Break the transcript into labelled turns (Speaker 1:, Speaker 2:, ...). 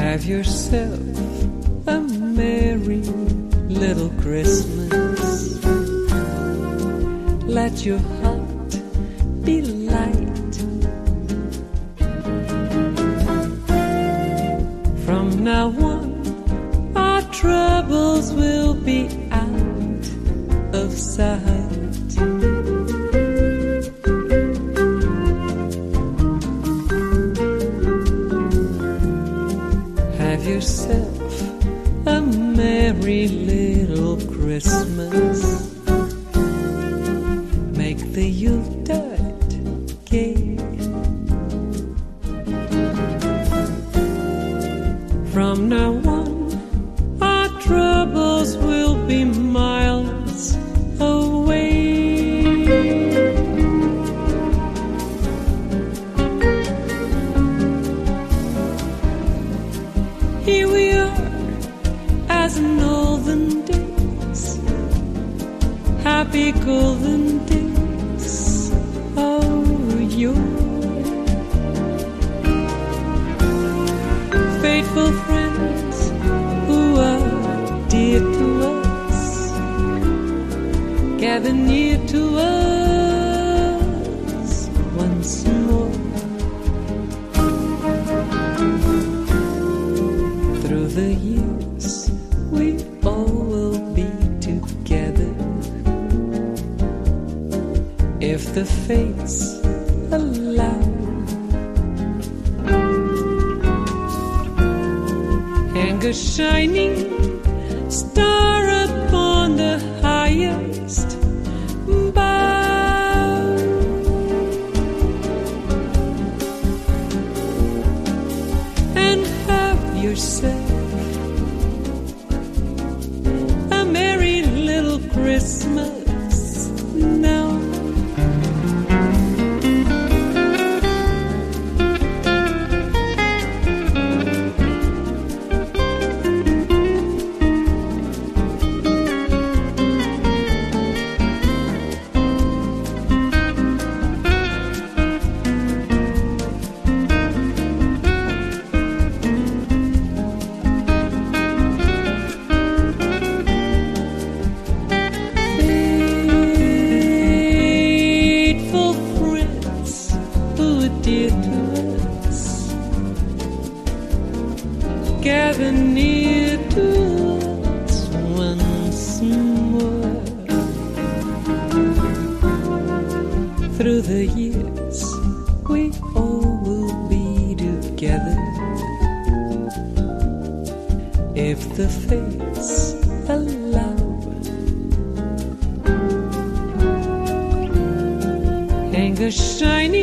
Speaker 1: Have yourself a merry little Christmas. Let your heart be light. From now on, our troubles will be out of sight. Have yourself a merry little Christmas. Make the Yuletide gay. From now on, our troubles will be miles away. Here we are, as in olden days, happy golden days of yore. Faithful friends who are dear to us, gather near to us once more. Through the years, we all will be together, if the fates allow. Hang a shining star upon the highest bough, and have yourself a merry little Christmas now. Gather near to us once more. Through the years, we all will be together, if the fates allow. Hang a shining